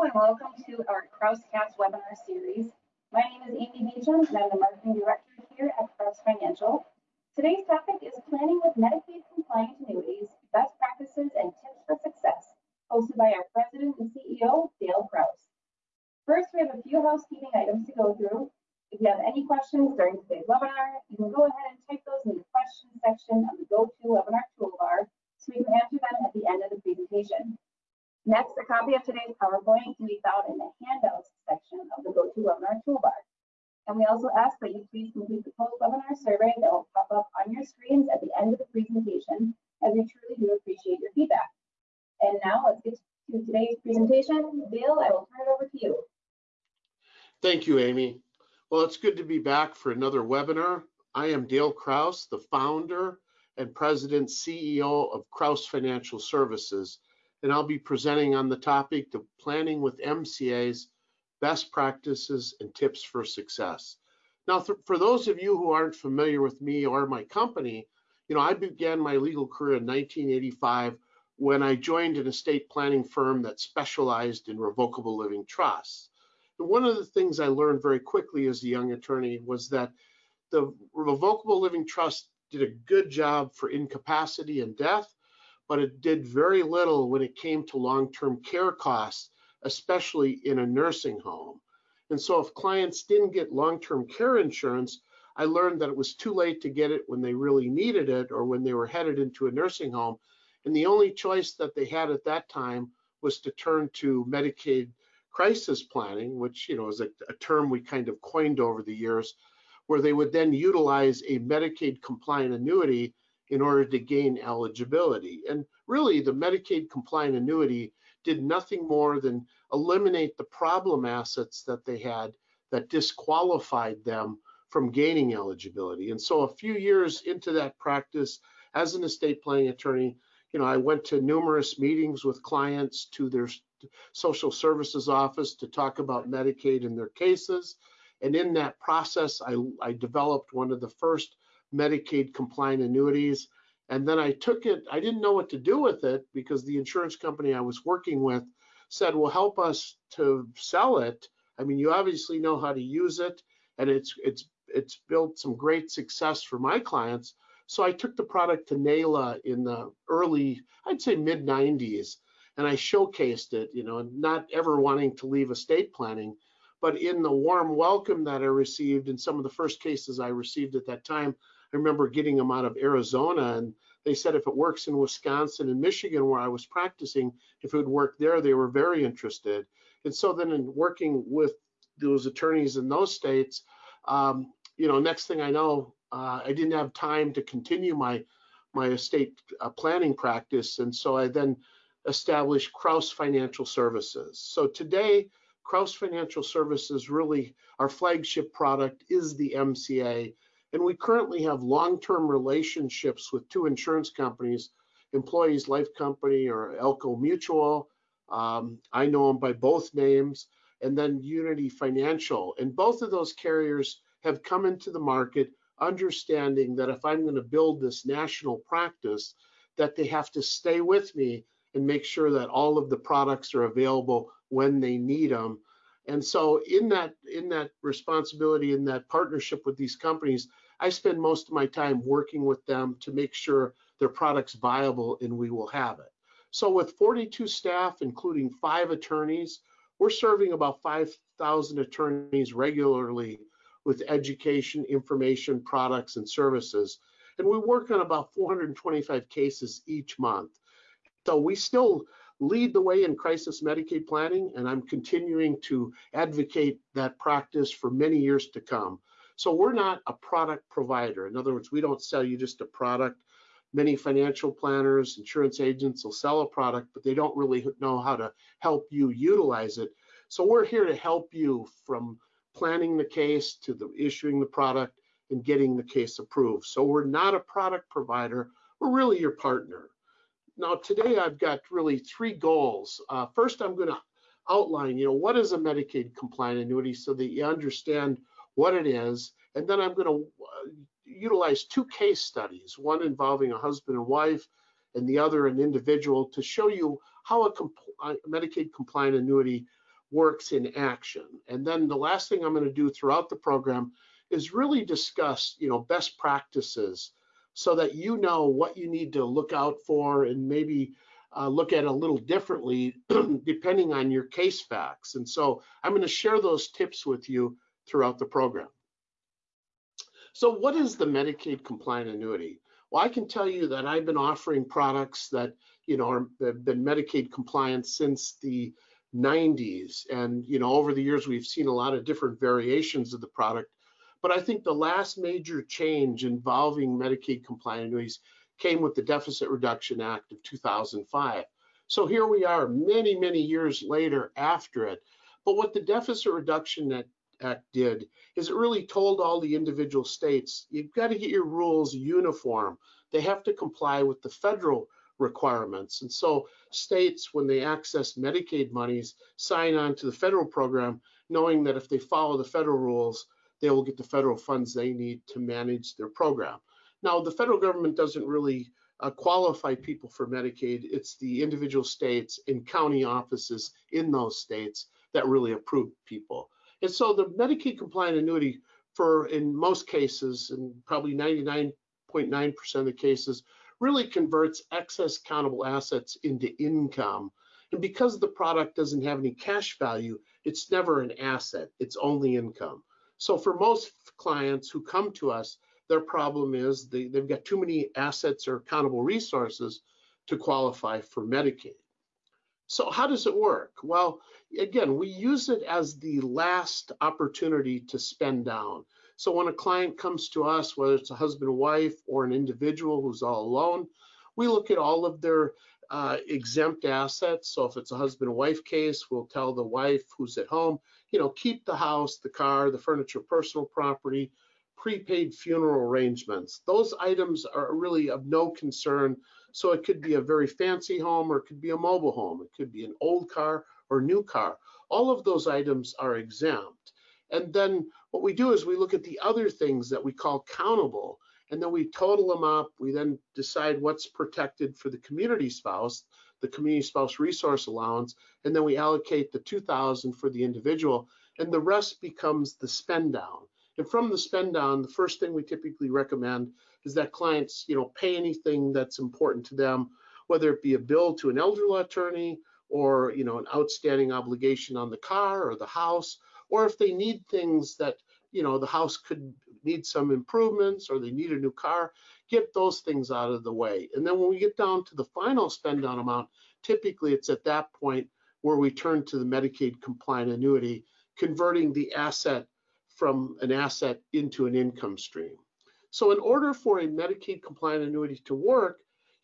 Hello and welcome to our Crousecast webinar series. My name is Amy Beecham and I'm the Marketing Director here at Crouse Financial. Today's topic is planning with Medicaid compliant annuities, best practices and tips for success, hosted by our President and CEO, Dale Crouse. First, we have a few housekeeping items to go through. If you have any questions during today's webinar, you can go ahead and type those in the questions section of the GoToWebinar toolbar so we can answer them at the end of the presentation. Next, a copy of today's PowerPoint can be found in the handouts section of the GoToWebinar toolbar. And we also ask that you please complete the post-webinar survey that will pop up on your screens at the end of the presentation, as we truly do appreciate your feedback. And now let's get to today's presentation. Dale, I will turn it over to you. Thank you, Amy. Well, it's good to be back for another webinar. I am Dale Crouse, the founder and president CEO of Crouse Financial Services, and I'll be presenting on the topic of planning with MCAs, best practices and tips for success. Now, for those of you who aren't familiar with me or my company, I began my legal career in 1985 when I joined an estate planning firm that specialized in revocable living trusts. And one of the things I learned very quickly as a young attorney was that the revocable living trust did a good job for incapacity and death, but it did very little when it came to long-term care costs, especially in a nursing home. And so if clients didn't get long-term care insurance, I learned that it was too late to get it when they really needed it or when they were headed into a nursing home. And the only choice that they had at that time was to turn to Medicaid crisis planning, which is a term we kind of coined over the years, where they would then utilize a Medicaid compliant annuity in order to gain eligibility. And really, the Medicaid compliant annuity did nothing more than eliminate the problem assets that they had that disqualified them from gaining eligibility. And so a few years into that practice as an estate planning attorney, I went to numerous meetings with clients, to their social services office to talk about Medicaid and their cases. And in that process, I developed one of the first Medicaid compliant annuities. And then I took it, I didn't know what to do with it because the insurance company I was working with said, well, help us to sell it. I mean, you obviously know how to use it, and it's built some great success for my clients. So I took the product to NAILA in the early, I'd say mid 90s, and I showcased it, not ever wanting to leave estate planning. But in the warm welcome that I received in some of the first cases I received at that time, I remember getting them out of Arizona, and they said if it works in Wisconsin and Michigan where I was practicing, if it would work there, they were very interested. And so then in working with those attorneys in those states, next thing I know, I didn't have time to continue my estate planning practice. And so I then established Crouse Financial Services. So today, Crouse Financial Services, really our flagship product is the MCA, and we currently have long-term relationships with two insurance companies, Employees Life Company or Elko Mutual. I know them by both names, and then Unity Financial. And both of those carriers have come into the market understanding that if I'm going to build this national practice, that they have to stay with me and make sure that all of the products are available when they need them. And so in that responsibility, in that partnership with these companies, I spend most of my time working with them to make sure their product's viable and we will have it. So with 42 staff, including 5 attorneys, we're serving about 5,000 attorneys regularly with education, information, products, and services. And we work on about 425 cases each month. So we still lead the way in crisis Medicaid planning, and I'm continuing to advocate that practice for many years to come. So we're not a product provider. In other words, we don't sell you just a product. Many financial planners, insurance agents will sell a product, but they don't really know how to help you utilize it. So we're here to help you from planning the case to the issuing the product and getting the case approved. So we're not a product provider, we're really your partner. Now today I've got really 3 goals. First, I'm going to outline, what is a Medicaid compliant annuity so that you understand what it is. And then I'm going to utilize 2 case studies, one involving a husband and wife and the other an individual, to show you how a Medicaid compliant annuity works in action. And then the last thing I'm going to do throughout the program is really discuss, best practices so that you know what you need to look out for and maybe look at it a little differently depending on your case facts. And so I'm going to share those tips with you throughout the program. So what is the Medicaid compliant annuity? Well, I can tell you that I've been offering products that, have been Medicaid compliant since the 90s. And, over the years, we've seen a lot of different variations of the product. But I think the last major change involving Medicaid compliant annuities came with the Deficit Reduction Act of 2005. So here we are many, many years later after it. But what the Deficit Reduction Act did is it really told all the individual states, you've got to get your rules uniform. They have to comply with the federal requirements. And so states, when they access Medicaid monies, sign on to the federal program, knowing that if they follow the federal rules, they will get the federal funds they need to manage their program. Now, the federal government doesn't really qualify people for Medicaid. It's the individual states and county offices in those states that really approve people. And so the Medicaid compliant annuity, in most cases, and probably 99.9% of the cases, really converts excess countable assets into income. And because the product doesn't have any cash value, it's never an asset, it's only income. So for most clients who come to us, their problem is they've got too many assets or countable resources to qualify for Medicaid. So how does it work? Well, again, we use it as the last opportunity to spend down. So when a client comes to us, whether it's a husband and wife or an individual who's all alone, we look at all of their exempt assets. So if it's a husband and wife case, we'll tell the wife who's at home, keep the house, the car, the furniture, personal property, prepaid funeral arrangements. Those items are really of no concern. So it could be a very fancy home or it could be a mobile home. It could be an old car or new car. All of those items are exempt. And then what we do is we look at the other things that we call countable, and then we total them up. We then decide what's protected for the community spouse resource allowance, and then we allocate the $2,000 for the individual, and the rest becomes the spend down. And from the spend down, the first thing we typically recommend is that clients, pay anything that's important to them, whether it be a bill to an elder law attorney or, an outstanding obligation on the car or the house, or if they need things that, the house could need some improvements or they need a new car, get those things out of the way. And then when we get down to the final spend down amount, typically it's at that point where we turn to the Medicaid compliant annuity, converting the asset from an asset into an income stream. So in order for a Medicaid compliant annuity to work,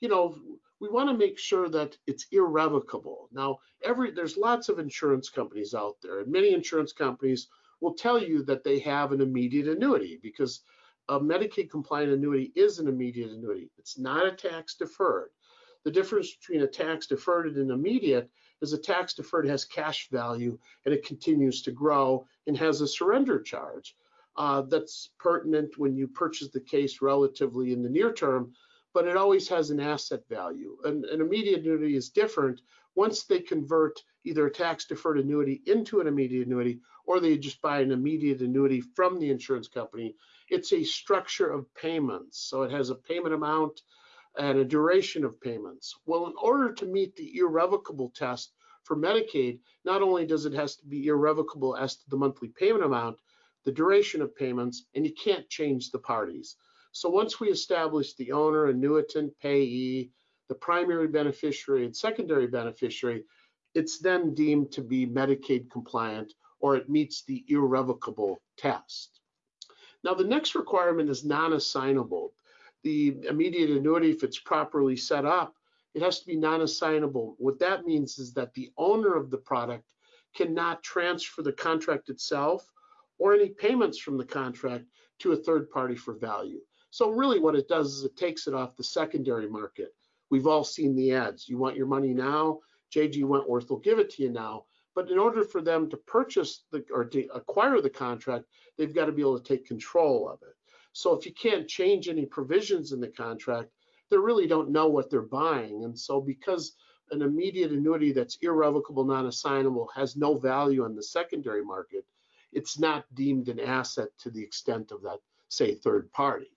we want to make sure that it's irrevocable. Now, there's lots of insurance companies out there, and many insurance companies will tell you that they have an immediate annuity because a Medicaid compliant annuity is an immediate annuity. It's not a tax deferred. The difference between a tax deferred and an immediate is a tax deferred has cash value and it continues to grow and has a surrender charge that's pertinent when you purchase the case relatively in the near term, but it always has an asset value. An immediate annuity is different. Once they convert either a tax deferred annuity into an immediate annuity, or they just buy an immediate annuity from the insurance company, it's a structure of payments. So it has a payment amount and a duration of payments. Well, in order to meet the irrevocable test for Medicaid, not only does it have to be irrevocable as to the monthly payment amount, the duration of payments, and you can't change the parties. So once we establish the owner, annuitant, payee, the primary beneficiary and secondary beneficiary, it's then deemed to be Medicaid compliant, or it meets the irrevocable test. Now, the next requirement is non-assignable. The immediate annuity, if it's properly set up, it has to be non-assignable. What that means is that the owner of the product cannot transfer the contract itself or any payments from the contract to a third party for value. So really what it does is it takes it off the secondary market. We've all seen the ads. You want your money now? J.G. Wentworth will give it to you now. But in order for them to purchase or to acquire the contract, they've got to be able to take control of it. So if you can't change any provisions in the contract, they really don't know what they're buying. And so because an immediate annuity that's irrevocable, non-assignable, has no value on the secondary market, it's not deemed an asset to the extent of that, say, third party.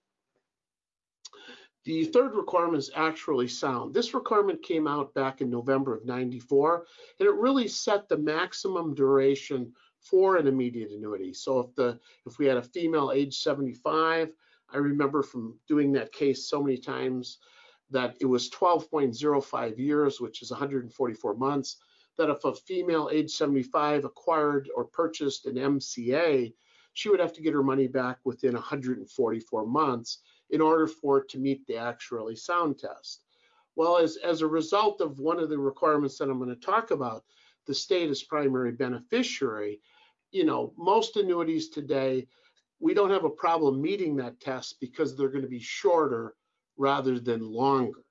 The third requirement is actually sound. This requirement came out back in November of '94, and it really set the maximum duration for an immediate annuity. So if we had a female age 75, I remember from doing that case so many times that it was 12.05 years, which is 144 months, that if a female age 75 acquired or purchased an MCA, she would have to get her money back within 144 months in order for it to meet the actuarially sound test. Well, as a result of one of the requirements that I'm going to talk about, the state as primary beneficiary, most annuities today, we don't have a problem meeting that test because they're going to be shorter rather than longer.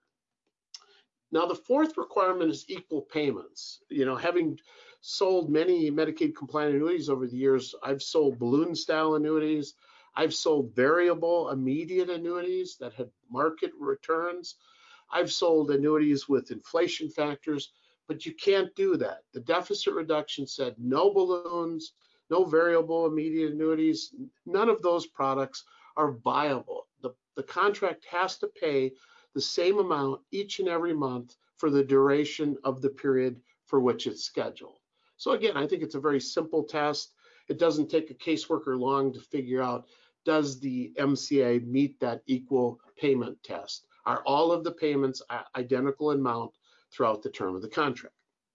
Now, the fourth requirement is equal payments. Having sold many Medicaid compliant annuities over the years, I've sold balloon style annuities. I've sold variable immediate annuities that had market returns. I've sold annuities with inflation factors, but you can't do that. The deficit reduction said no balloons, no variable immediate annuities. None of those products are viable. The contract has to pay the same amount each and every month for the duration of the period for which it's scheduled. So again, I think it's a very simple test. It doesn't take a caseworker long to figure out, does the MCA meet that equal payment test? Are all of the payments identical in amount throughout the term of the contract?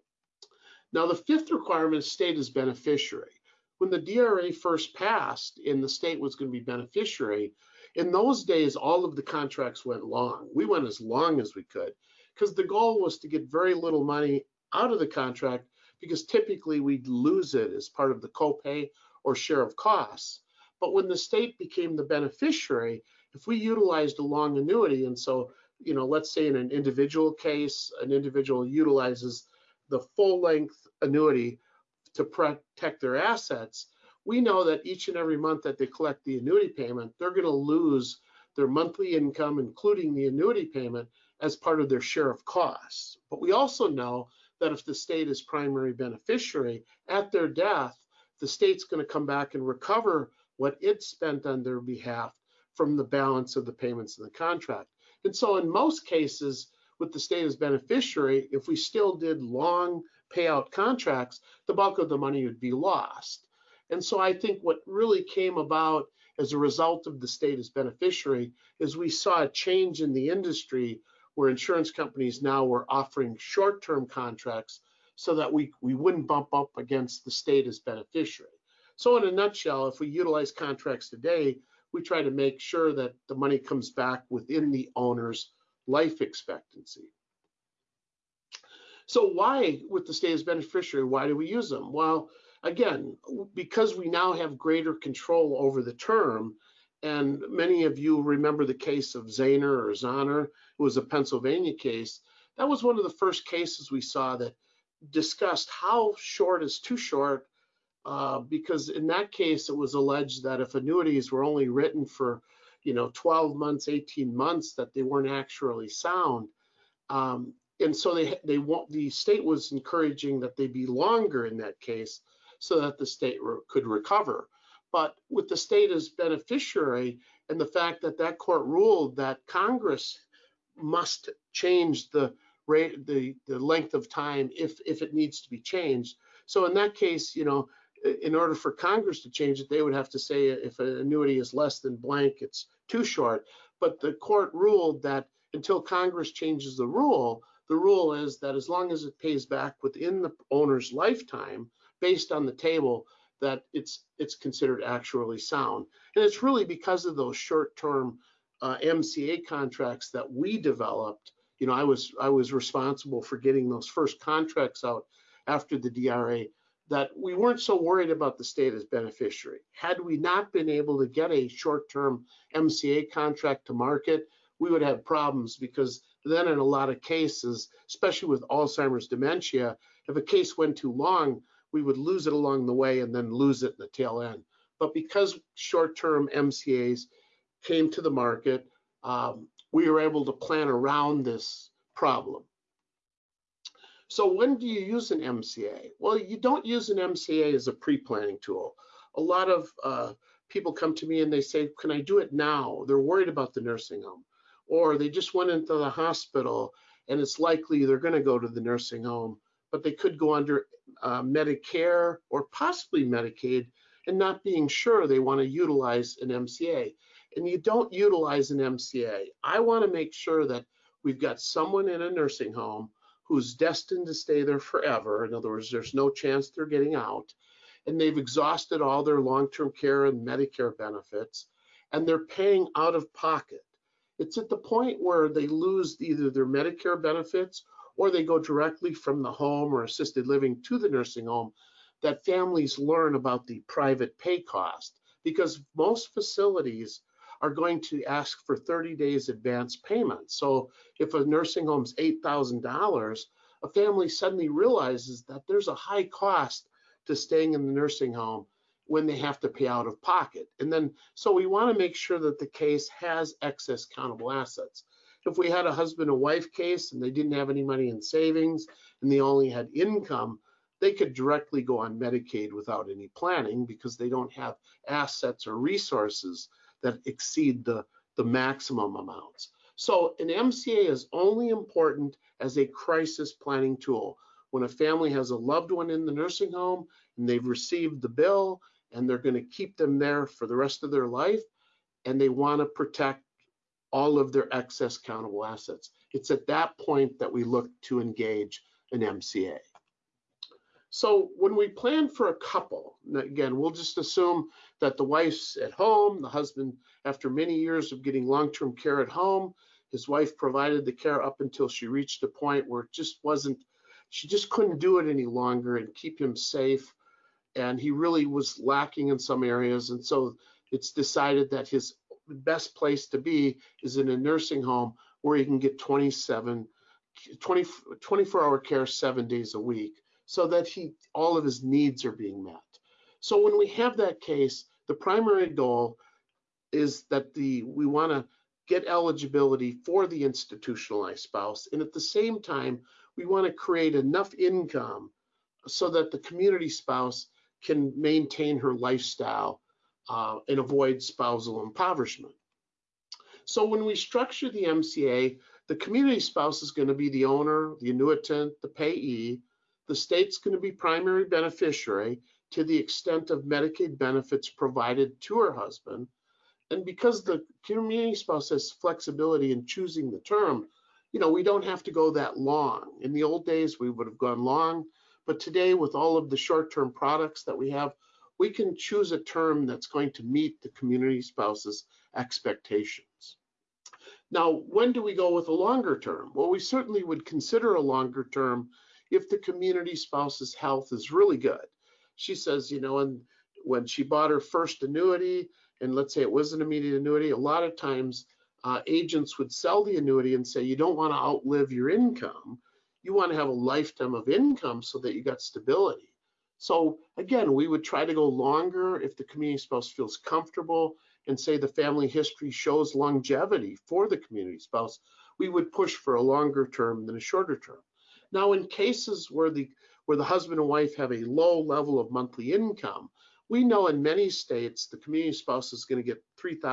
Now, the fifth requirement is state as beneficiary. When the DRA first passed and the state was going to be beneficiary, in those days, all of the contracts went long. We went as long as we could because the goal was to get very little money out of the contract because typically we'd lose it as part of the copay or share of costs. But when the state became the beneficiary, if we utilized a long annuity, and so, let's say in an individual case, an individual utilizes the full length annuity to protect their assets, we know that each and every month that they collect the annuity payment, they're going to lose their monthly income, including the annuity payment, as part of their share of costs. But we also know that if the state is primary beneficiary, at their death, the state's going to come back and recover what it spent on their behalf from the balance of the payments in the contract. And so in most cases, with the state as beneficiary, if we still did long payout contracts, the bulk of the money would be lost. And so I think what really came about as a result of the state as beneficiary is we saw a change in the industry where insurance companies now were offering short-term contracts so that we wouldn't bump up against the state as beneficiary. So in a nutshell, if we utilize contracts today, we try to make sure that the money comes back within the owner's life expectancy. So why, with the state as beneficiary, why do we use them? Well, again, because we now have greater control over the term, and many of you remember the case of Zahner or Zahner. It was a Pennsylvania case. That was one of the first cases we saw that discussed how short is too short, because in that case, it was alleged that if annuities were only written for 12 months, 18 months, that they weren't actually sound. And so the state was encouraging that they be longer in that case so that the state could recover. But with the state as beneficiary and the fact that that court ruled that Congress must change the rate, the length of time if it needs to be changed. So in that case, in order for Congress to change it, they would have to say if an annuity is less than blank, it's too short. But the court ruled that until Congress changes the rule is that as long as it pays back within the owner's lifetime, based on the table, that it's considered actually sound. And it's really because of those short-term MCA contracts that we developed. I was responsible for getting those first contracts out after the DRA, that we weren't so worried about the state as beneficiary. Had we not been able to get a short-term MCA contract to market, we would have problems, because then in a lot of cases, especially with Alzheimer's dementia, if a case went too long, we would lose it along the way and then lose it in the tail end. But because short-term MCAs came to the market, we were able to plan around this problem. So when do you use an MCA? Well, you don't use an MCA as a pre-planning tool. A lot of people come to me and they say, can I do it now? They're worried about the nursing home, or they just went into the hospital and it's likely they're going to go to the nursing home, but they could go under Medicare or possibly Medicaid and not being sure they want to utilize an MCA. And you don't utilize an MCA. I want to make sure that we've got someone in a nursing home who's destined to stay there forever. In other words, there's no chance they're getting out, and they've exhausted all their long-term care and Medicare benefits, and they're paying out of pocket. It's at the point where they lose either their Medicare benefits or they go directly from the home or assisted living to the nursing home that families learn about the private pay cost, because most facilities are going to ask for 30 days advance payment. So if a nursing home's $8,000, a family suddenly realizes that there's a high cost to staying in the nursing home when they have to pay out of pocket. And then, so we want to make sure that the case has excess countable assets. If we had a husband and wife case and they didn't have any money in savings and they only had income, they could directly go on Medicaid without any planning because they don't have assets or resources that exceed the maximum amounts. So an MCA is only important as a crisis planning tool. When a family has a loved one in the nursing home and they've received the bill and they're going to keep them there for the rest of their life, and they want to protect all of their excess countable assets. It's at that point that we look to engage an MCA. So when we plan for a couple, again, we'll just assume that the wife's at home, the husband, after many years of getting long-term care at home, his wife provided the care up until she reached a point where it just wasn't, she just couldn't do it any longer and keep him safe. And he really was lacking in some areas. And so it's decided that his best place to be is in a nursing home where he can get 24-hour care 7 days a week, so that all of his needs are being met. So when we have that case, the primary goal is that we want to get eligibility for the institutionalized spouse, and at the same time, we want to create enough income so that the community spouse can maintain her lifestyle and avoid spousal impoverishment. So when we structure the MCA, the community spouse is going to be the owner, the annuitant, the payee. The state's going to be primary beneficiary to the extent of Medicaid benefits provided to her husband. And because the community spouse has flexibility in choosing the term, we don't have to go that long. In the old days, we would have gone long, but today with all of the short-term products that we have, we can choose a term that's going to meet the community spouse's expectations. Now, when do we go with a longer term? Well, we certainly would consider a longer term if the community spouse's health is really good. She says, and when she bought her first annuity, and let's say it was an immediate annuity, a lot of times agents would sell the annuity and say, you don't want to outlive your income. You want to have a lifetime of income so that you got stability. So again, we would try to go longer if the community spouse feels comfortable and say the family history shows longevity for the community spouse. We would push for a longer term than a shorter term. Now, in cases where the husband and wife have a low level of monthly income, we know in many states the community spouse is going to get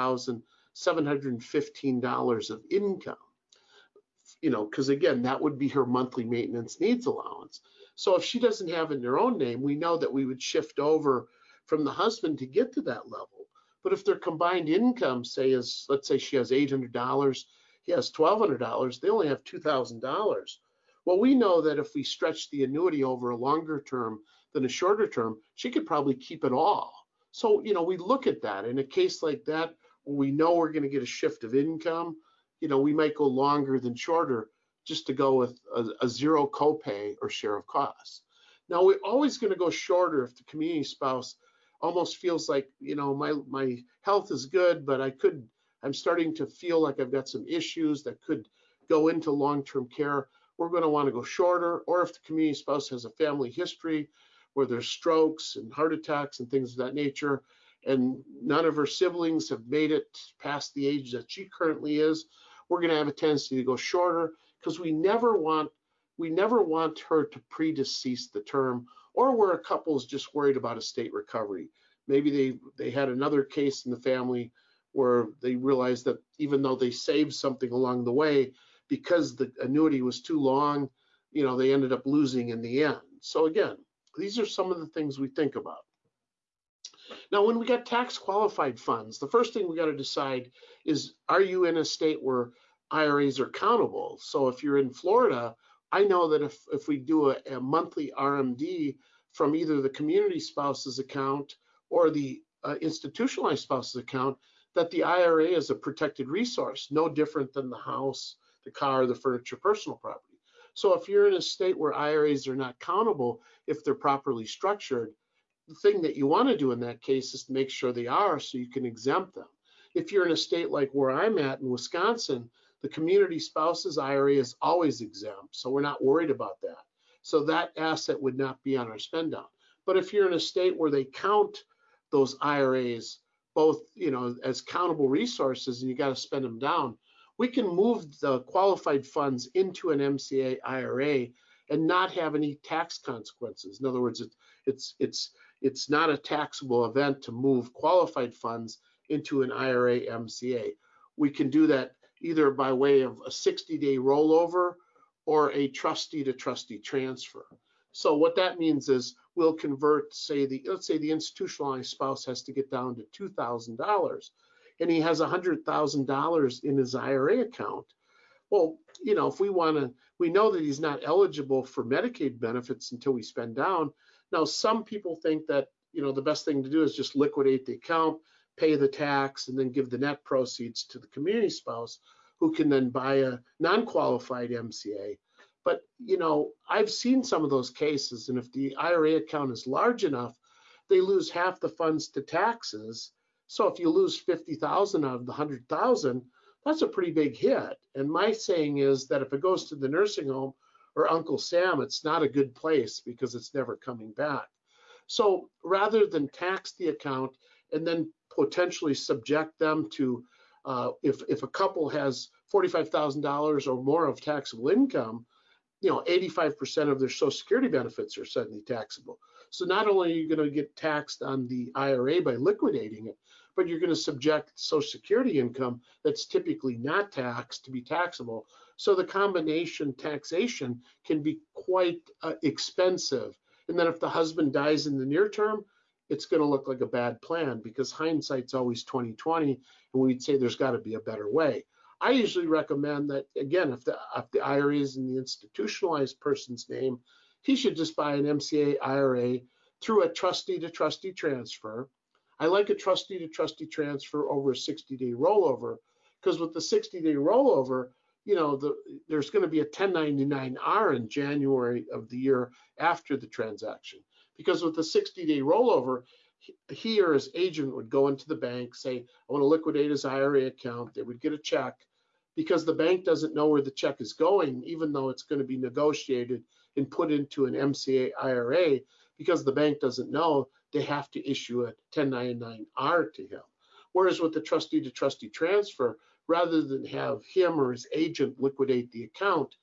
$3,715 of income, because again, that would be her monthly maintenance needs allowance. So if she doesn't have it in her own name, we know that we would shift over from the husband to get to that level. But if their combined income, let's say she has $800, he has $1,200, they only have $2,000. Well, we know that if we stretch the annuity over a longer term than a shorter term, she could probably keep it all. So, we look at that. In a case like that, where we know we're going to get a shift of income, we might go longer than shorter just to go with a zero copay or share of costs. Now, we're always going to go shorter if the community spouse almost feels like, my health is good, but I'm starting to feel like I've got some issues that could go into long-term care. We're going to want to go shorter. Or if the community spouse has a family history where there's strokes and heart attacks and things of that nature, and none of her siblings have made it past the age that she currently is, we're going to have a tendency to go shorter, because we never want we never want her to predecease the term, or where a couple is just worried about estate recovery. Maybe they had another case in the family where they realized that even though they saved something along the way, because the annuity was too long, they ended up losing in the end. So again, these are some of the things we think about. Now, when we got tax qualified funds, the first thing we got to decide is, are you in a state where IRAs are countable? So if you're in Florida, I know that if we do a monthly RMD from either the community spouse's account or the institutionalized spouse's account, that the IRA is a protected resource, no different than the house, the car, the furniture, personal property. So if you're in a state where IRAs are not countable, if they're properly structured, the thing that you want to do in that case is to make sure they are, so you can exempt them. If you're in a state like where I'm at in Wisconsin, the community spouses IRA is always exempt, so we're not worried about that. So that asset would not be on our spend down. But if you're in a state where they count those IRAs both, as countable resources and you got to spend them down, we can move the qualified funds into an MCA IRA and not have any tax consequences. In other words, it's not a taxable event to move qualified funds into an IRA MCA. We can do that either by way of a 60-day rollover or a trustee to trustee transfer. So what that means is we'll convert, let's say the institutionalized spouse has to get down to $2,000 and he has $100,000 in his IRA account. Well, if we know that he's not eligible for Medicaid benefits until we spend down. Now, some people think that, the best thing to do is just liquidate the account, pay the tax, and then give the net proceeds to the community spouse, who can then buy a non-qualified MCA. But, I've seen some of those cases, and if the IRA account is large enough, they lose half the funds to taxes. So if you lose 50,000 out of the 100,000, that's a pretty big hit. And my saying is that if it goes to the nursing home or Uncle Sam, it's not a good place because it's never coming back. So rather than tax the account and then potentially subject them to, if a couple has $45,000 or more of taxable income, 85% of their Social Security benefits are suddenly taxable. So not only are you going to get taxed on the IRA by liquidating it, but you're going to subject Social Security income that's typically not taxed to be taxable. So the combination taxation can be quite expensive. And then if the husband dies in the near term, it's going to look like a bad plan, because hindsight's always 20/20, and we'd say there's got to be a better way. I usually recommend that, again, if the IRA is in the institutionalized person's name, he should just buy an MCA IRA through a trustee to trustee transfer. I like a trustee to trustee transfer over a 60-day rollover, because with the 60-day rollover, there's going to be a 1099-R in January of the year after the transaction. Because with the 60-day rollover, he or his agent would go into the bank, say, I want to liquidate his IRA account. They would get a check, because the bank doesn't know where the check is going, even though it's going to be negotiated and put into an MCA IRA. Because the bank doesn't know, they have to issue a 1099-R to him. Whereas with the trustee to trustee transfer, rather than have him or his agent liquidate the account,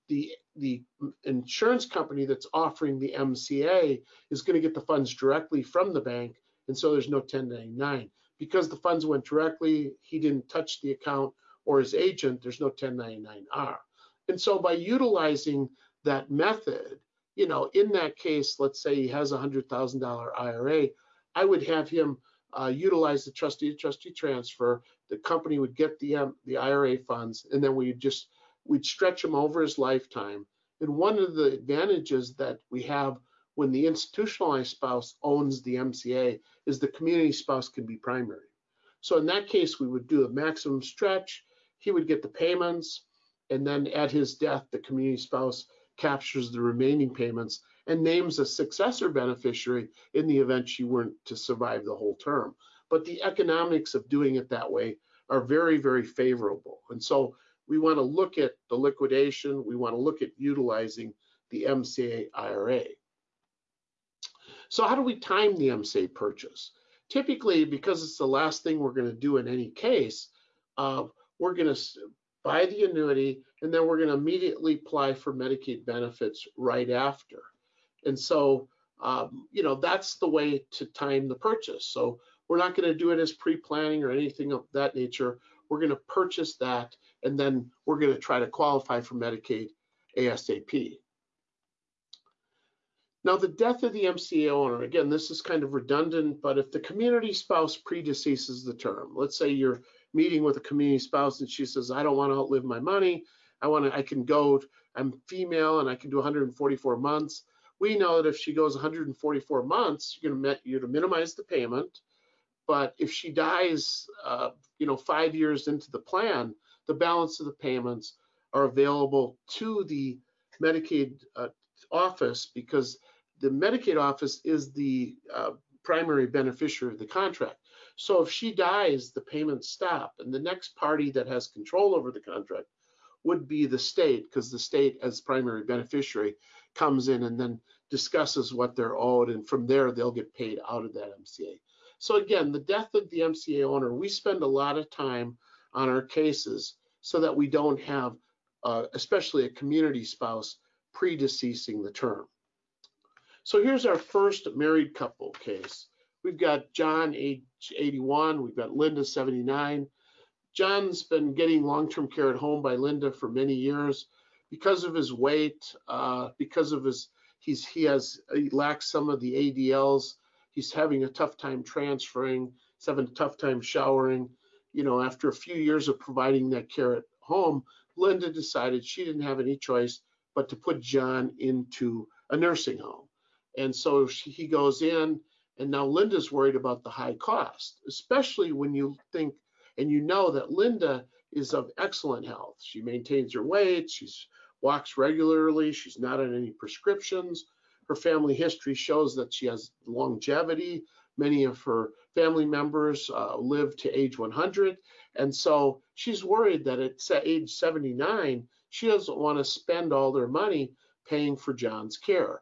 the insurance company that's offering the MCA is going to get the funds directly from the bank, and so there's no 1099. Because the funds went directly, he didn't touch the account, or his agent, there's no 1099-R. And so by utilizing that method, in that case, let's say he has a $100,000 IRA, I would have him utilize the trustee to trustee transfer. The company would get the IRA funds, and then we'd stretch him over his lifetime. And one of the advantages that we have when the institutionalized spouse owns the MCA is the community spouse can be primary. So in that case, we would do a maximum stretch. He would get the payments, and then at his death, the community spouse captures the remaining payments and names a successor beneficiary in the event she weren't to survive the whole term. But the economics of doing it that way are very, very favorable. And so we want to look at the liquidation. We want to look at utilizing the MCA IRA. So how do we time the MCA purchase? Typically, because it's the last thing we're going to do in any case, we're going to buy the annuity, and then we're going to immediately apply for Medicaid benefits right after. And so, that's the way to time the purchase. So we're not going to do it as pre-planning or anything of that nature. We're going to purchase that, and then we're going to try to qualify for Medicaid ASAP. Now, the death of the MCA owner, again, this is kind of redundant, but if the community spouse predeceases the term, let's say you're meeting with a community spouse and she says, I don't want to outlive my money. I'm female and I can do 144 months. We know that if she goes 144 months, you're going to minimize the payment. But if she dies, 5 years into the plan, the balance of the payments are available to the Medicaid office, because the Medicaid office is the primary beneficiary of the contract. So if she dies, the payments stop, and the next party that has control over the contract would be the state, because the state as primary beneficiary comes in and then discusses what they're owed, and from there they'll get paid out of that MCA. So again, the death of the MCA owner, we spend a lot of time on our cases so that we don't have, especially a community spouse, predeceasing the term. So here's our first married couple case. We've got John, age 81. We've got Linda, 79. John's been getting long-term care at home by Linda for many years. Because of his weight, because of he lacks some of the ADLs. He's having a tough time transferring. He's having a tough time showering. After a few years of providing that care at home, Linda decided she didn't have any choice but to put John into a nursing home. And so he goes in, and now Linda's worried about the high cost, especially when you think and you know that Linda is of excellent health. She maintains her weight, she walks regularly, she's not on any prescriptions. Her family history shows that she has longevity. Many of her family members live to age 100. And so she's worried that at age 79, she doesn't want to spend all their money paying for John's care.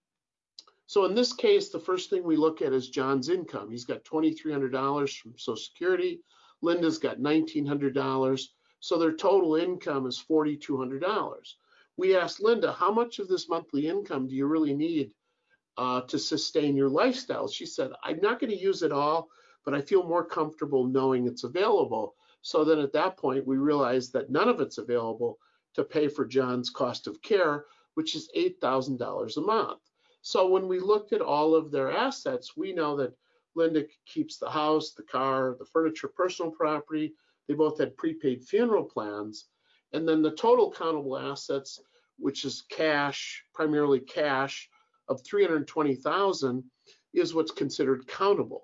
So in this case, the first thing we look at is John's income. He's got $2,300 from Social Security. Linda's got $1,900. So their total income is $4,200. We asked Linda, how much of this monthly income do you really need to sustain your lifestyle? She said, I'm not going to use it all, but I feel more comfortable knowing it's available. So then at that point, we realized that none of it's available to pay for John's cost of care, which is $8,000 a month. So when we looked at all of their assets, we know that Linda keeps the house, the car, the furniture, personal property. They both had prepaid funeral plans. And then the total countable assets, which is cash, primarily cash, of $320,000 is what's considered countable.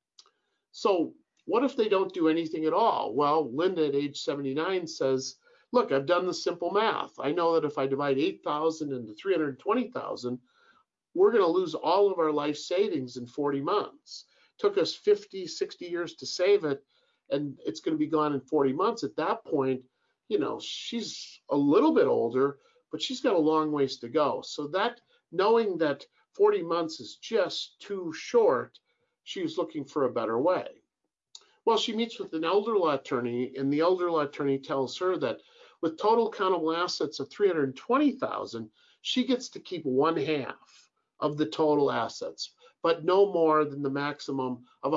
So what if they don't do anything at all? Well, Linda at age 79 says, look, I've done the simple math. I know that if I divide 8,000 into 320,000, we're going to lose all of our life savings in 40 months. Took us 50, 60 years to save it, and it's going to be gone in 40 months. At that point, she's a little bit older, but she's got a long ways to go. So that, knowing that 40 months is just too short, she was looking for a better way. Well, she meets with an elder law attorney, and the elder law attorney tells her that with total countable assets of $320,000, she gets to keep 1/2 of the total assets, but no more than the maximum of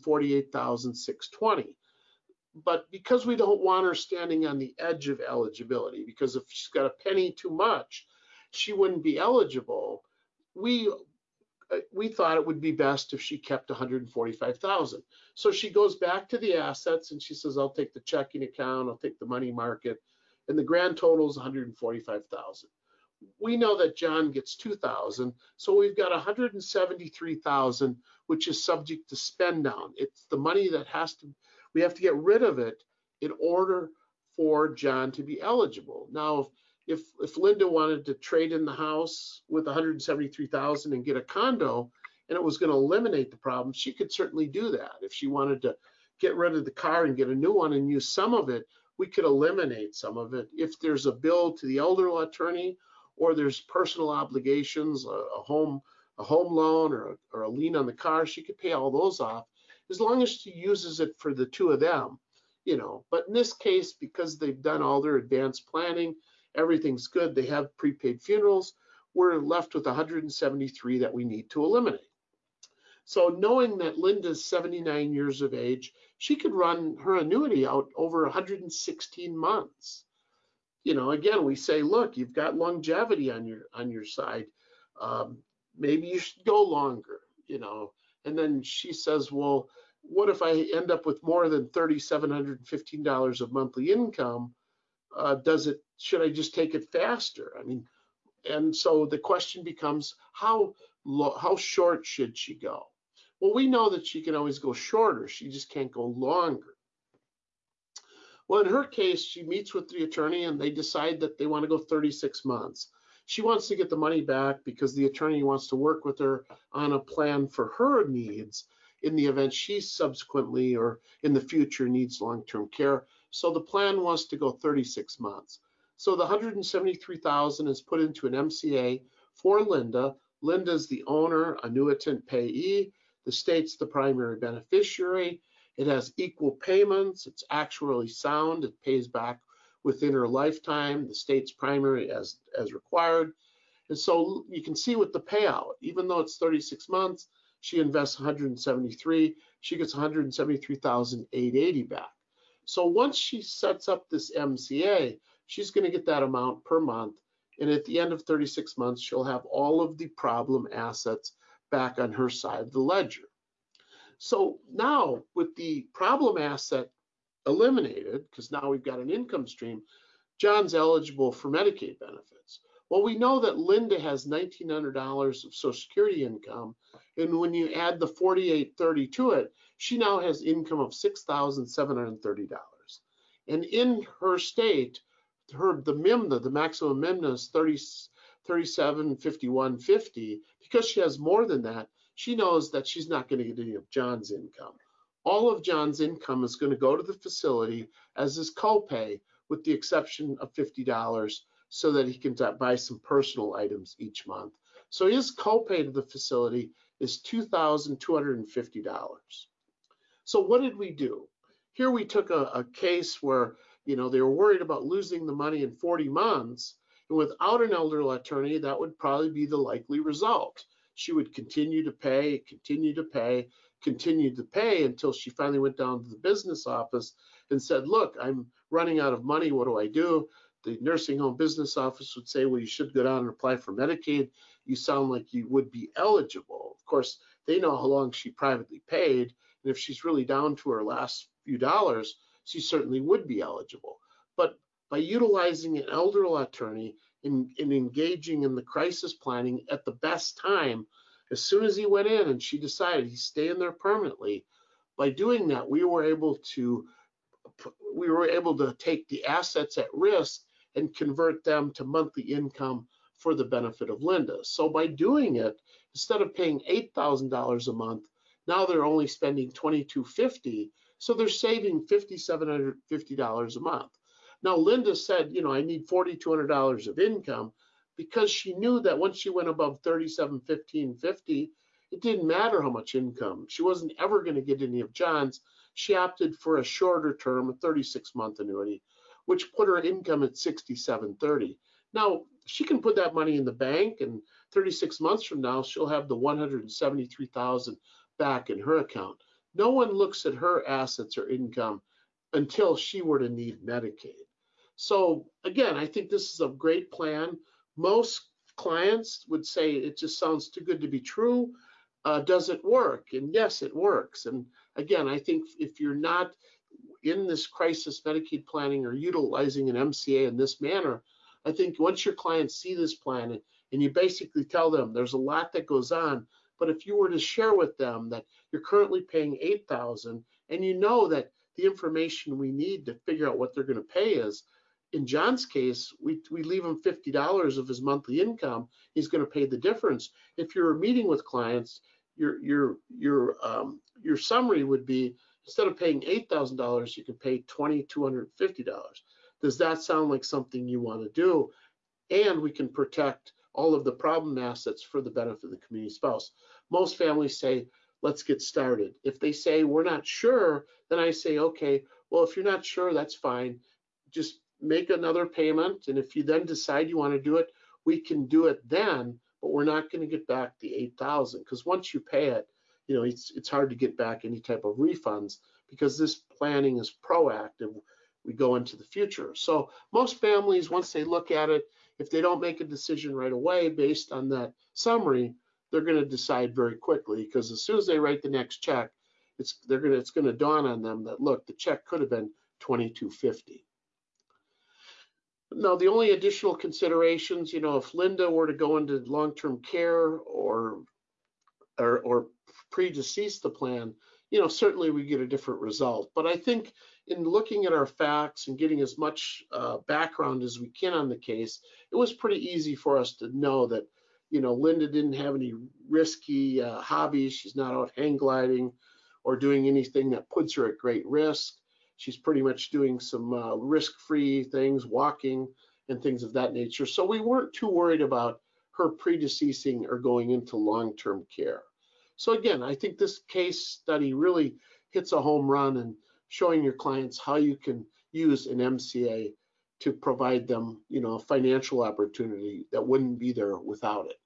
$148,620. But because we don't want her standing on the edge of eligibility, because if she's got a penny too much, she wouldn't be eligible, we thought it would be best if she kept $145,000. So she goes back to the assets and she says, I'll take the checking account, I'll take the money market, and the grand total is $145,000. We know that John gets $2,000, so we've got $173,000, which is subject to spend down. It's the money that we have to get rid of it in order for John to be eligible. Now, if Linda wanted to trade in the house with $173,000 and get a condo, and it was going to eliminate the problem, she could certainly do that. If she wanted to get rid of the car and get a new one and use some of it, we could eliminate some of it. If there's a bill to the elder law attorney, or there's personal obligations, a home loan or a lien on the car, she could pay all those off. As long as she uses it for the two of them, But in this case, because they've done all their advanced planning, everything's good. They have prepaid funerals. We're left with 173 that we need to eliminate. So knowing that Linda's 79 years of age, she could run her annuity out over 116 months. Again, we say, look, you've got longevity on your side. Maybe you should go longer, And then she says, well, what if I end up with more than $3,715 of monthly income? Should I just take it faster? And so the question becomes, how short should she go? Well, we know that she can always go shorter. She just can't go longer. Well, in her case, she meets with the attorney and they decide that they want to go 36 months. She wants to get the money back because the attorney wants to work with her on a plan for her needs in the event she subsequently or in the future needs long-term care. So the plan was to go 36 months. So the $173,000 is put into an MCA for Linda. Linda's the owner, annuitant payee. The state's the primary beneficiary. It has equal payments. It's actuarially sound. It pays back within her lifetime. The state's primary as required. And so you can see with the payout, even though it's 36 months, she invests 173. She gets 173,880 back. So once she sets up this MCA, she's going to get that amount per month. And at the end of 36 months, she'll have all of the problem assets back on her side of the ledger. So now with the problem asset eliminated, because now we've got an income stream, John's eligible for Medicaid benefits. Well, we know that Linda has $1,900 of Social Security income, and when you add the $4,830 to it, she now has income of $6,730. And in her state, the MIMNA, the maximum MIMNA is $3751.50. Because she has more than that, she knows that she's not going to get any of John's income. All of John's income is going to go to the facility as his copay, with the exception of $50 so that he can buy some personal items each month. So his copay to the facility is $2,250. So what did we do? Here we took a case where they were worried about losing the money in 40 months, and without an elderly attorney, that would probably be the likely result. She would continue to pay until she finally went down to the business office and said, look, I'm running out of money. What do I do? The nursing home business office would say, well, you should go down and apply for Medicaid. You sound like you would be eligible. Of course, they know how long she privately paid. And if she's really down to her last few dollars, she certainly would be eligible. But by utilizing an elderly attorney and engaging in the crisis planning at the best time, as soon as he went in and she decided he's staying there permanently, by doing that, we were able to take the assets at risk and convert them to monthly income for the benefit of Linda. So by doing it, instead of paying $8,000 a month, now they're only spending $2,250. So they're saving $5,750 a month. Now, Linda said, I need $4,200 of income, because she knew that once she went above $3,715.50, it didn't matter how much income. She wasn't ever going to get any of John's. She opted for a shorter term, a 36-month annuity, which put her income at $6,730. Now, she can put that money in the bank, and 36 months from now, she'll have the $173,000 back in her account. No one looks at her assets or income until she were to need Medicaid. So again, I think this is a great plan. Most clients would say it just sounds too good to be true. Does it work? And yes, it works. And again, I think if you're not in this crisis Medicaid planning or utilizing an MCA in this manner, I think once your clients see this plan and you basically tell them there's a lot that goes on, but if you were to share with them that you're currently paying $8,000 and you know that the information we need to figure out what they're going to pay is, in John's case, we leave him $50 of his monthly income. He's going to pay the difference. If you're meeting with clients, your summary would be, instead of paying $8,000, you can pay $2,250. Does that sound like something you want to do? And we can protect all of the problem assets for the benefit of the community spouse. Most families say, let's get started. If they say we're not sure, then I say, okay, well, if you're not sure, that's fine. Just make another payment, and if you then decide you want to do it, we can do it then, but we're not going to get back the $8,000, because once you pay it, you know, it's hard to get back any type of refunds, because this planning is proactive. We go into the future. So most families, once they look at it, if they don't make a decision right away based on that summary, they're going to decide very quickly, because as soon as they write the next check, it's going to dawn on them that, look, the check could have been $2,250. Now, the only additional considerations, you know, if Linda were to go into long-term care or predecease the plan, you know, certainly we get a different result. But I think in looking at our facts and getting as much background as we can on the case, it was pretty easy for us to know that, you know, Linda didn't have any risky hobbies. She's not out hang gliding or doing anything that puts her at great risk. She's pretty much doing some risk-free things, walking and things of that nature. So we weren't too worried about her predeceasing or going into long-term care. So again, I think this case study really hits a home run in showing your clients how you can use an MCA to provide them, you know, a financial opportunity that wouldn't be there without it.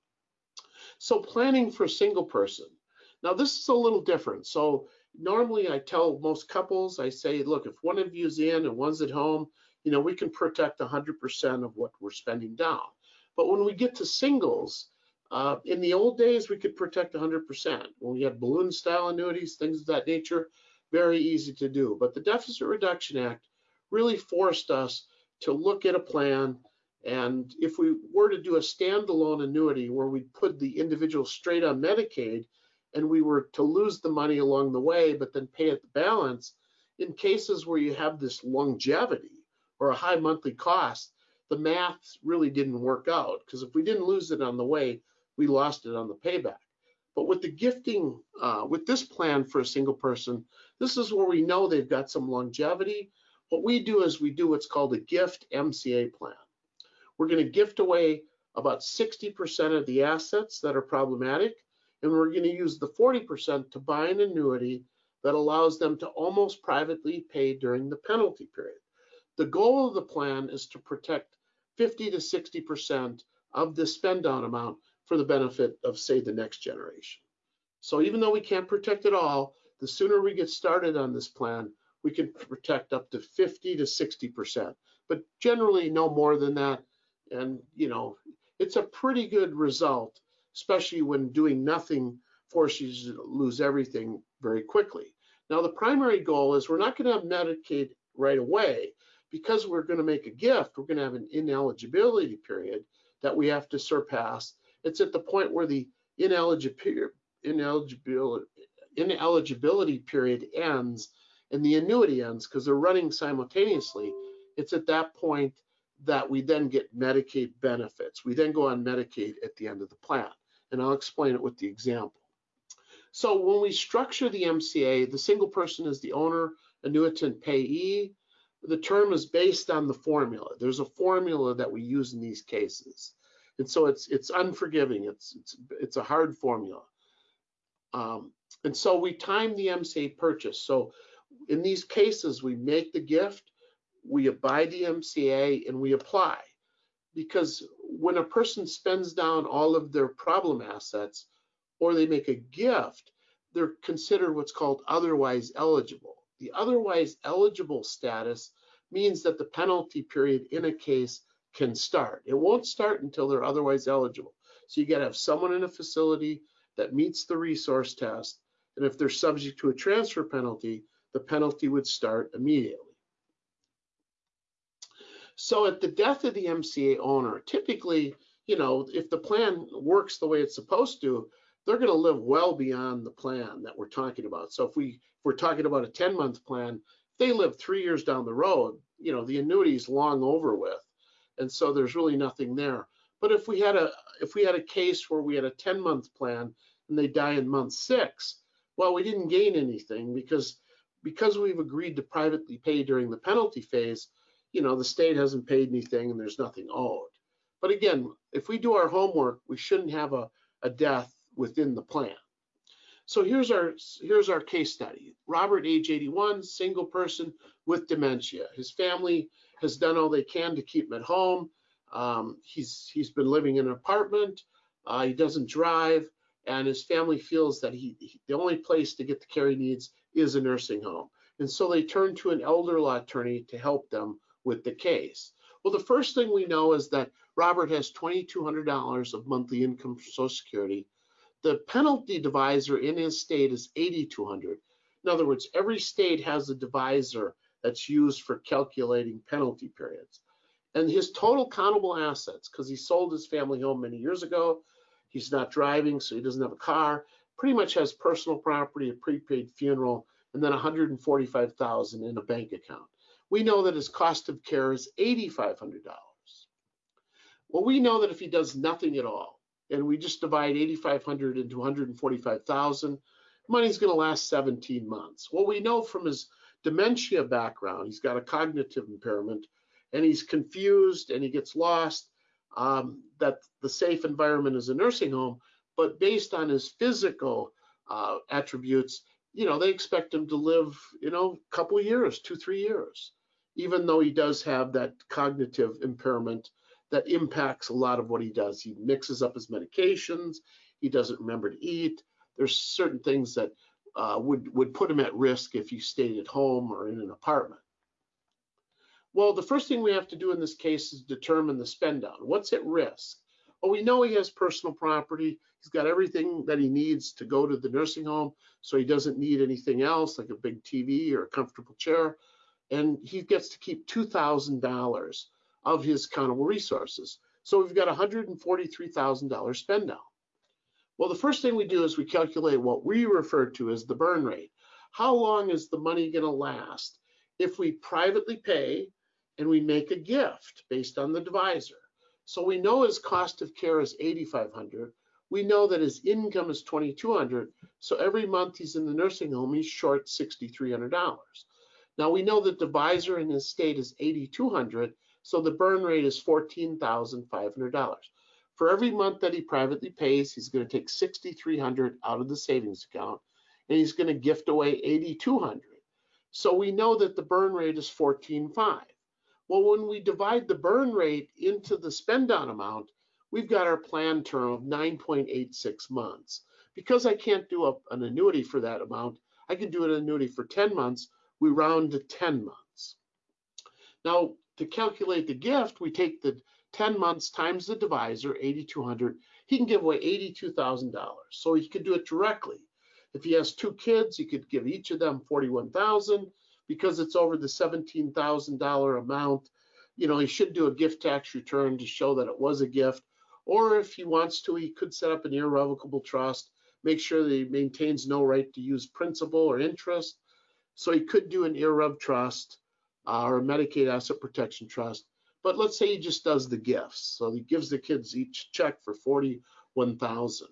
So planning for a single person. Now this is a little different. So normally I tell most couples, I say, look, if one of you is in and one's at home, you know, we can protect 100% of what we're spending down. But when we get to singles, in the old days, we could protect 100%. When we had balloon style annuities, things of that nature, very easy to do. But the Deficit Reduction Act really forced us to look at a plan. And if we were to do a standalone annuity where we put the individual straight on Medicaid and we were to lose the money along the way, but then pay it the balance, in cases where you have this longevity or a high monthly cost, the math really didn't work out, because if we didn't lose it on the way, we lost it on the payback. But with the gifting, with this plan for a single person, this is where we know they've got some longevity. What we do is we do what's called a gift MCA plan. We're going to gift away about 60% of the assets that are problematic, and we're going to use the 40% to buy an annuity that allows them to almost privately pay during the penalty period. The goal of the plan is to protect 50 to 60% of the spend down amount for the benefit of, say, the next generation. So even though we can't protect it all, the sooner we get started on this plan, we can protect up to 50 to 60%, but generally no more than that. And, you know, it's a pretty good result, especially when doing nothing forces you to lose everything very quickly. Now, the primary goal is we're not going to have Medicaid right away. Because we're going to make a gift, we're going to have an ineligibility period that we have to surpass. It's at the point where the ineligibility period ends and the annuity ends, because they're running simultaneously. It's at that point that we then get Medicaid benefits. We then go on Medicaid at the end of the plan, and I'll explain it with the example. So when we structure the MCA, the single person is the owner, annuitant payee. The term is based on the formula. There's a formula that we use in these cases. And so it's unforgiving. It's a hard formula. And so we time the MCA purchase. So in these cases, we make the gift, we buy the MCA, and we apply. Because when a person spends down all of their problem assets or they make a gift, they're considered what's called otherwise eligible. The otherwise eligible status means that the penalty period in a case can start. It won't start until they're otherwise eligible. So you got to have someone in a facility that meets the resource test. And if they're subject to a transfer penalty, the penalty would start immediately. So at the death of the MCA owner, typically, you know, if the plan works the way it's supposed to, they're going to live well beyond the plan that we're talking about. So if we're talking about a 10-month plan, if they live 3 years down the road, you know, the annuity is long over with. And so there's really nothing there. But if we had a case where we had a 10-month plan and they die in month 6, well, we didn't gain anything because we've agreed to privately pay during the penalty phase. You know, the state hasn't paid anything and there's nothing owed. But again, if we do our homework, we shouldn't have a death within the plan. So here's our case study. Robert, age 81, single person with dementia. His family has done all they can to keep him at home. He's been living in an apartment. He doesn't drive, and his family feels that the only place to get the care he needs is a nursing home. And so they turn to an elder law attorney to help them with the case. Well, the first thing we know is that Robert has $2,200 of monthly income from Social Security. The penalty divisor in his state is $8,200. In other words, every state has a divisor that's used for calculating penalty periods. And his total countable assets, because he sold his family home many years ago, he's not driving, so he doesn't have a car, pretty much has personal property, a prepaid funeral, and then $145,000 in a bank account. We know that his cost of care is $8,500. Well, we know that if he does nothing at all, and we just divide 8,500 into 145,000, money's going to last 17 months. Well, we know from his dementia background, he's got a cognitive impairment, and he's confused and he gets lost, that the safe environment is a nursing home. But based on his physical attributes, they expect him to live, a couple of years, 2-3 years, even though he does have that cognitive impairment that impacts a lot of what he does. He mixes up his medications. He doesn't remember to eat. There's certain things that would put him at risk if he stayed at home or in an apartment. Well, the first thing we have to do in this case is determine the spend down. What's at risk? Well, we know he has personal property. He's got everything that he needs to go to the nursing home, so he doesn't need anything else like a big TV or a comfortable chair. And he gets to keep $2,000 of his countable resources. So we've got $143,000 spend down. Well, the first thing we do is we calculate what we refer to as the burn rate. How long is the money going to last if we privately pay and we make a gift based on the divisor? So we know his cost of care is $8,500. We know that his income is $2,200. So every month he's in the nursing home, he's short $6,300. Now we know that the divisor in his state is $8,200. So the burn rate is $14,500. For every month that he privately pays, he's going to take $6,300 out of the savings account, and he's going to gift away $8,200. So we know that the burn rate is $14,500. Well, when we divide the burn rate into the spend down amount, we've got our plan term of 9.86 months. Because I can't do an annuity for that amount, I can do an annuity for 10 months. We round to 10 months. Now, to calculate the gift, we take the 10 months times the divisor, $8,200. He can give away $82,000. So he could do it directly. If he has 2 kids, he could give each of them $41,000. Because it's over the $17,000 amount, he should do a gift tax return to show that it was a gift. Or if he wants to, he could set up an irrevocable trust, make sure that he maintains no right to use principal or interest. So he could do an irrev trust or a Medicaid asset protection trust. But let's say he just does the gifts. So he gives the kids each check for $41,000.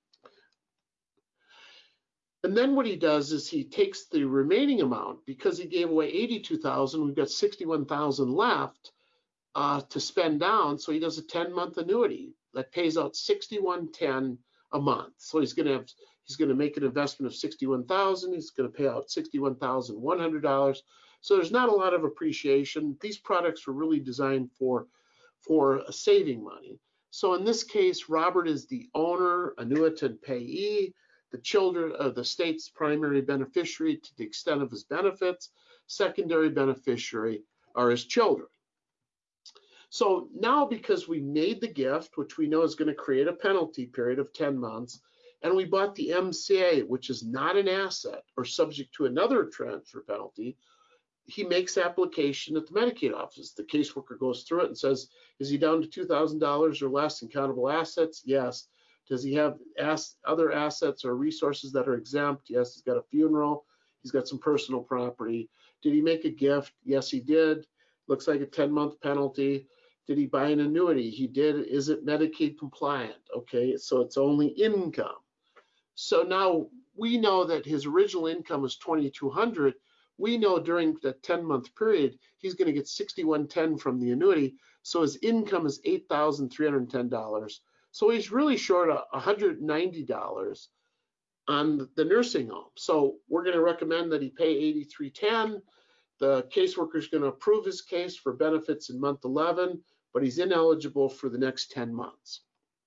And then what he does is he takes the remaining amount, because he gave away $82,000, we've got $61,000 left to spend down. So he does a 10-month annuity that pays out $61.10 a month. So he's going to make an investment of $61,000. He's going to pay out $61,100. So there's not a lot of appreciation. These products were really designed for saving money. So in this case, Robert is the owner, annuitant payee. The children are the state's primary beneficiary to the extent of his benefits. Secondary beneficiary are his children. So now, because we made the gift, which we know is going to create a penalty period of 10 months, and we bought the MCA, which is not an asset or subject to another transfer penalty, he makes application at the Medicaid office. The caseworker goes through it and says, is he down to $2,000 or less in countable assets? Yes. Does he have other assets or resources that are exempt? Yes, he's got a funeral. He's got some personal property. Did he make a gift? Yes, he did. Looks like a 10-month penalty. Did he buy an annuity? He did. Is it Medicaid compliant? Okay, so it's only income. So now we know that his original income was $2,200. We know during the 10-month period, he's going to get $61.10 from the annuity. So his income is $8,310. So he's really short $190 on the nursing home. So we're going to recommend that he pay $83.10. The caseworker is going to approve his case for benefits in month 11, but he's ineligible for the next 10 months.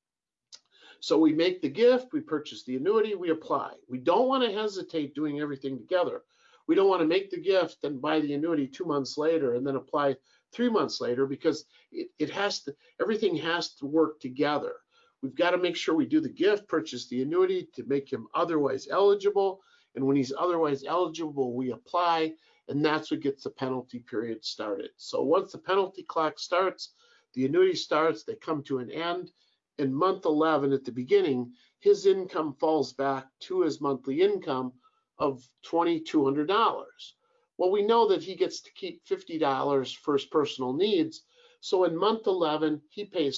So we make the gift, we purchase the annuity, we apply. We don't want to hesitate doing everything together. We don't want to make the gift and buy the annuity 2 months later and then apply 3 months later, because everything has to work together. We've got to make sure we do the gift, purchase the annuity to make him otherwise eligible. And when he's otherwise eligible, we apply, and that's what gets the penalty period started. So once the penalty clock starts, the annuity starts, they come to an end. In month 11 at the beginning, his income falls back to his monthly income of $2,200. Well, we know that he gets to keep $50 for his personal needs. So in month 11, he pays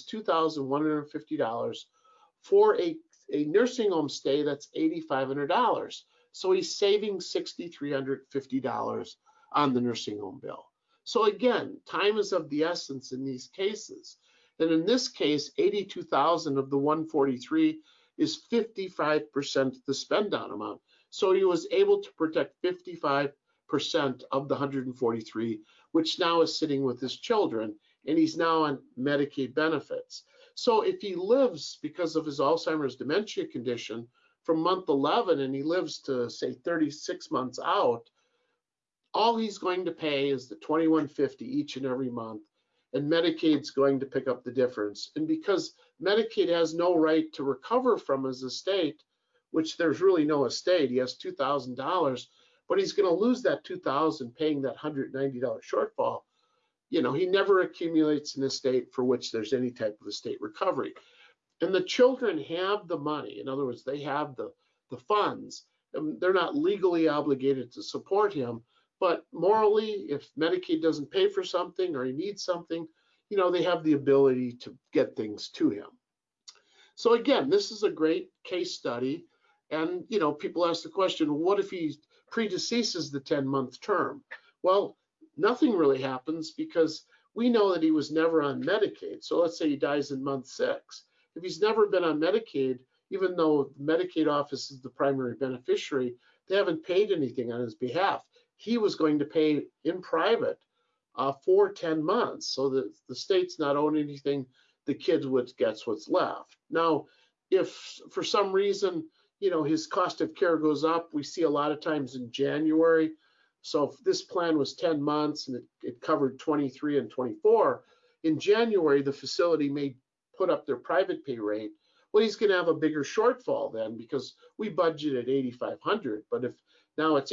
$2,150 for a nursing home stay that's $8,500. So he's saving $6,350 on the nursing home bill. So again, time is of the essence in these cases. And in this case, 82,000 of the 143 is 55% the spend down amount. So he was able to protect 55% of the 143, which now is sitting with his children, and he's now on Medicaid benefits. So if he lives, because of his Alzheimer's dementia condition, from month 11 and he lives to say 36 months out, all he's going to pay is the $2,150 each and every month, and Medicaid's going to pick up the difference. And because Medicaid has no right to recover from his estate, which there's really no estate, he has $2,000, but he's going to lose that $2,000 paying that $190 shortfall. You know, he never accumulates an estate for which there's any type of estate recovery. And the children have the money. In other words, they have the funds. And they're not legally obligated to support him, but morally, if Medicaid doesn't pay for something or he needs something, you know, they have the ability to get things to him. So again, this is a great case study. And, you know, people ask the question, what if he predeceases the 10-month term? Well, nothing really happens, because we know that he was never on Medicaid. So let's say he dies in month 6. If he's never been on Medicaid, even though the Medicaid office is the primary beneficiary, they haven't paid anything on his behalf. He was going to pay in private for 10 months, so that the state's not owing anything. The kid gets what's left. Now, if for some reason, you know, his cost of care goes up, we see a lot of times in January. So if this plan was 10 months and it covered 23 and 24, in January, the facility may put up their private pay rate. Well, he's going to have a bigger shortfall then, because we budgeted $8,500, but if now it's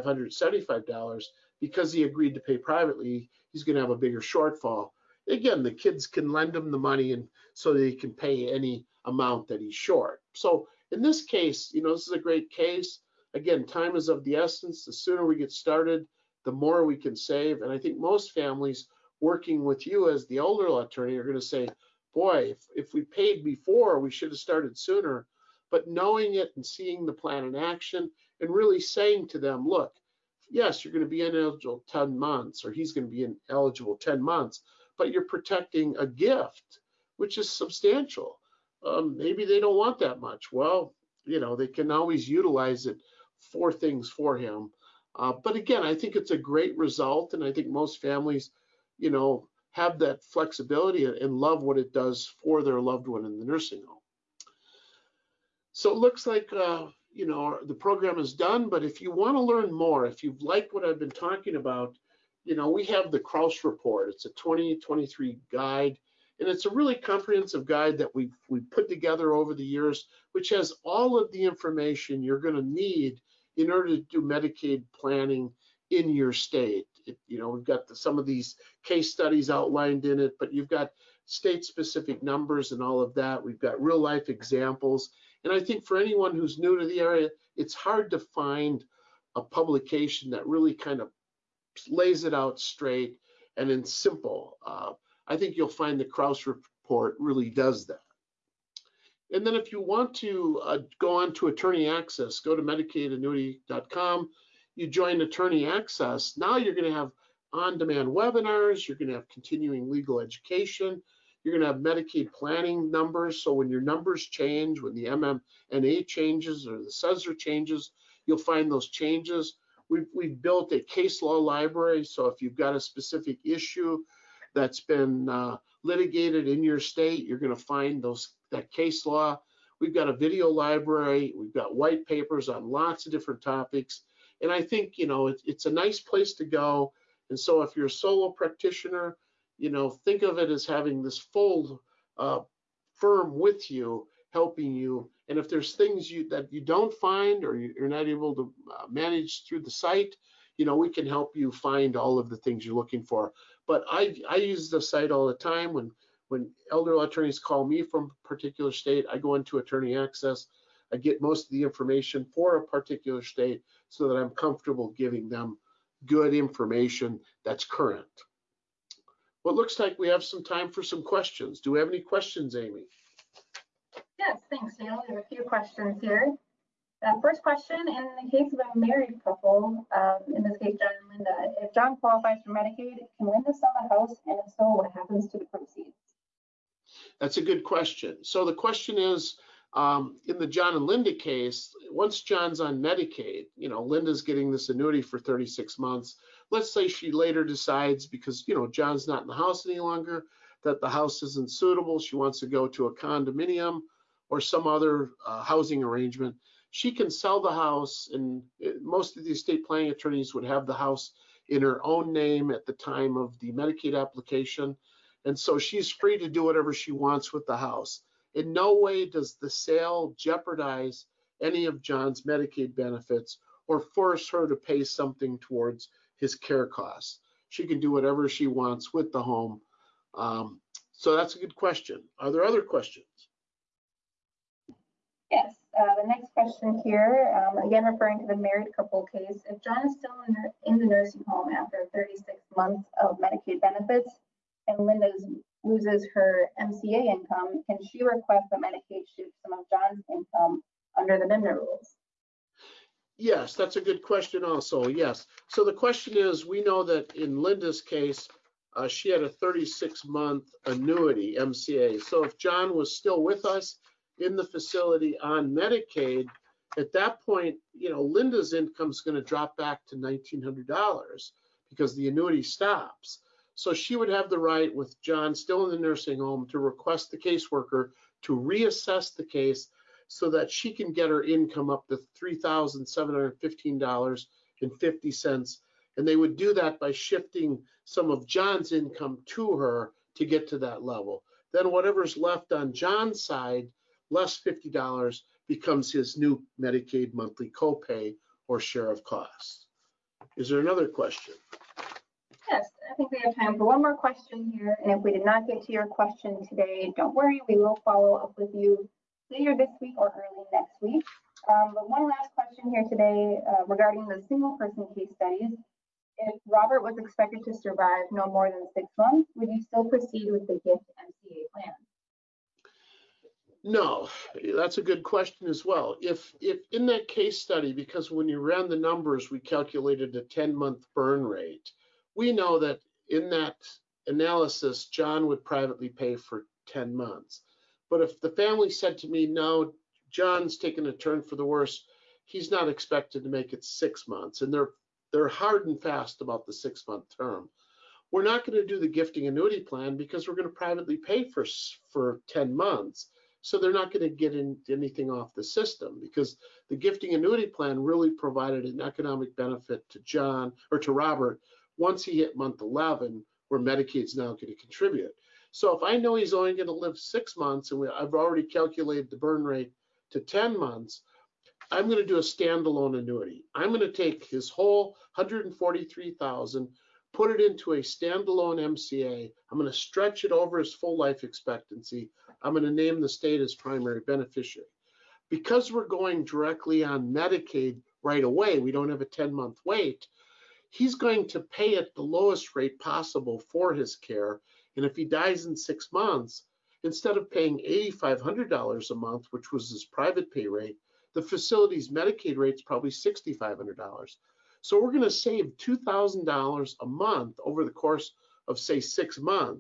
$8,575, because he agreed to pay privately, he's going to have a bigger shortfall. Again, the kids can lend him the money, and so that he can pay any amount that he's short. So in this case, you know, this is a great case. Again, time is of the essence. The sooner we get started, the more we can save. And I think most families working with you as the elder law attorney are going to say, boy, if we paid before, we should have started sooner. But knowing it and seeing the plan in action and really saying to them, look, yes, you're going to be ineligible 10 months, or he's going to be ineligible 10 months, but you're protecting a gift, which is substantial. Maybe they don't want that much. Well, you know, they can always utilize it for things for him. But again, I think it's a great result. And I think most families, you know, have that flexibility and love what it does for their loved one in the nursing home. So it looks like, you know, the program is done, but if you want to learn more, if you've liked what I've been talking about, you know, we have the Crouse Report. It's a 2023 guide, and it's a really comprehensive guide that we've put together over the years, which has all of the information you're going to need in order to do Medicaid planning in your state. You know, we've got some of these case studies outlined in it, but you've got state-specific numbers and all of that. We've got real-life examples. And I think for anyone who's new to the area, it's hard to find a publication that really kind of lays it out straight and in simple. I think you'll find the Crouse Report really does that. And then if you want to go on to Attorney Access, go to medicaidannuity.com. You join Attorney Access. Now you're going to have on-demand webinars. You're going to have continuing legal education. You're going to have Medicaid planning numbers. So when your numbers change, when the MMNA changes or the CESR changes, you'll find those changes. We've built a case law library. So if you've got a specific issue that's been litigated in your state, you're going to find that case law. We've got a video library. We've got white papers on lots of different topics. And I think, it's a nice place to go. And so if you're a solo practitioner, think of it as having this full firm with you, helping you. And if there's things that you don't find or you're not able to manage through the site, we can help you find all of the things you're looking for. But I use the site all the time. When elder law attorneys call me from a particular state, I go into Attorney Access. I get most of the information for a particular state so that I'm comfortable giving them good information that's current. Well, it looks like we have some time for some questions. Do we have any questions, Amy? Yes, thanks, Dale. We have a few questions here. First question, in the case of a married couple, in this case, John and Linda, if John qualifies for Medicaid, can Linda sell the house? And if so, what happens to the proceeds? That's a good question. So the question is, in the John and Linda case, once John's on Medicaid, Linda's getting this annuity for 36 months. Let's say she later decides, because, John's not in the house any longer, that the house isn't suitable. She wants to go to a condominium or some other housing arrangement. She can sell the house, and most of the estate planning attorneys would have the house in her own name at the time of the Medicaid application. And so she's free to do whatever she wants with the house. In no way does the sale jeopardize any of John's Medicaid benefits or force her to pay something towards his care costs. She can do whatever she wants with the home. So that's a good question. Are there other questions? Yes, the next question here, again referring to the married couple case, if John is still in the nursing home after 36 months of Medicaid benefits and Linda loses her MCA income, can she request that Medicaid shift some of John's income under the NIMNA rules? Yes, that's a good question also, yes. So the question is, we know that in Linda's case, she had a 36-month annuity, MCA. So if John was still with us in the facility on Medicaid, at that point, Linda's income is going to drop back to $1,900 because the annuity stops. So she would have the right, with John still in the nursing home, to request the caseworker to reassess the case so that she can get her income up to $3,715.50. And they would do that by shifting some of John's income to her to get to that level. Then whatever's left on John's side, less $50, becomes his new Medicaid monthly copay or share of costs. Is there another question? Yes, I think we have time for one more question here. And if we did not get to your question today, don't worry, we will follow up with you later this week or early next week. But one last question here today regarding the single person case studies. If Robert was expected to survive no more than 6 months, would you still proceed with the GIFT MCA plan? No, that's a good question as well. If in that case study, because when you ran the numbers, we calculated a 10-month burn rate, we know that in that analysis, John would privately pay for 10 months. But if the family said to me, no, John's taken a turn for the worse, he's not expected to make it 6 months, and they're hard and fast about the 6-month term, we're not going to do the gifting annuity plan because we're going to privately pay for 10 months. So they're not going to get anything off the system, because the gifting annuity plan really provided an economic benefit to John, or to Robert, once he hit month 11, where Medicaid's now going to contribute. So if I know he's only going to live 6 months, and I've already calculated the burn rate to 10 months, I'm going to do a standalone annuity. I'm going to take his whole $143,000, put it into a standalone MCA. I'm going to stretch it over his full life expectancy. I'm going to name the state as primary beneficiary. Because we're going directly on Medicaid right away, we don't have a 10-month wait, he's going to pay at the lowest rate possible for his care. And if he dies in 6 months, instead of paying $8,500 a month, which was his private pay rate, the facility's Medicaid rate is probably $6,500. So we're going to save $2,000 a month over the course of, say, 6 months.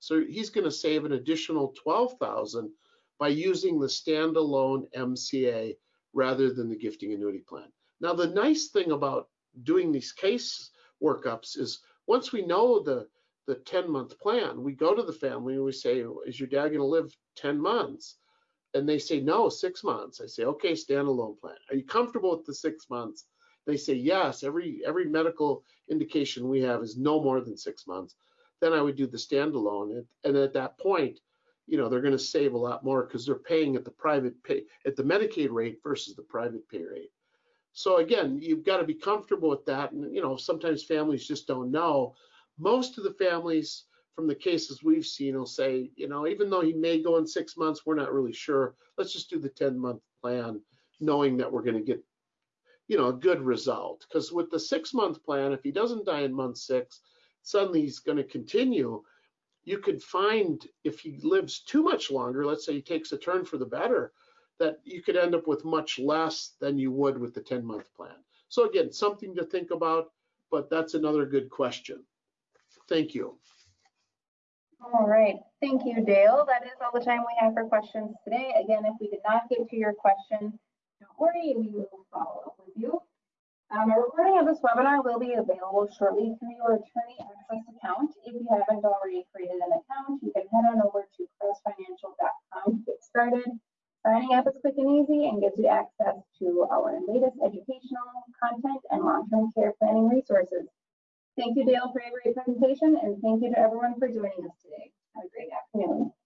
So he's going to save an additional $12,000 by using the standalone MCA rather than the gifting annuity plan. Now, the nice thing about doing these case workups is once we know the 10-month plan, we go to the family and we say, is your dad going to live 10 months? And they say, no, 6 months. I say, okay, standalone plan. Are you comfortable with the 6 months? They say, yes, every medical indication we have is no more than 6 months. Then I would do the standalone. And at that point, you know, they're going to save a lot more because they're paying at the private pay, at the Medicaid rate versus the private pay rate. So again, you've got to be comfortable with that. And, you know, sometimes families just don't know. Most of the families from the cases we've seen will say, you know, even though he may go in 6 months, we're not really sure. Let's just do the 10-month plan, knowing that we're going to get, you know, a good result. Because with the 6-month plan, if he doesn't die in month 6, suddenly he's going to continue. You could find if he lives too much longer, let's say he takes a turn for the better, that you could end up with much less than you would with the 10-month plan. So again, something to think about, but that's another good question. Thank you. All right, thank you, Dale. That is all the time we have for questions today. Again, if we did not get to your question, don't worry, we will follow up with you. A recording of this webinar will be available shortly through your attorney access account. If you haven't already created an account, you can head on over to crousefinancial.com to get started. Signing up is quick and easy and gives you access to our latest educational content and long-term care planning resources. Thank you, Dale, for your great presentation, and thank you to everyone for joining us today. Have a great afternoon.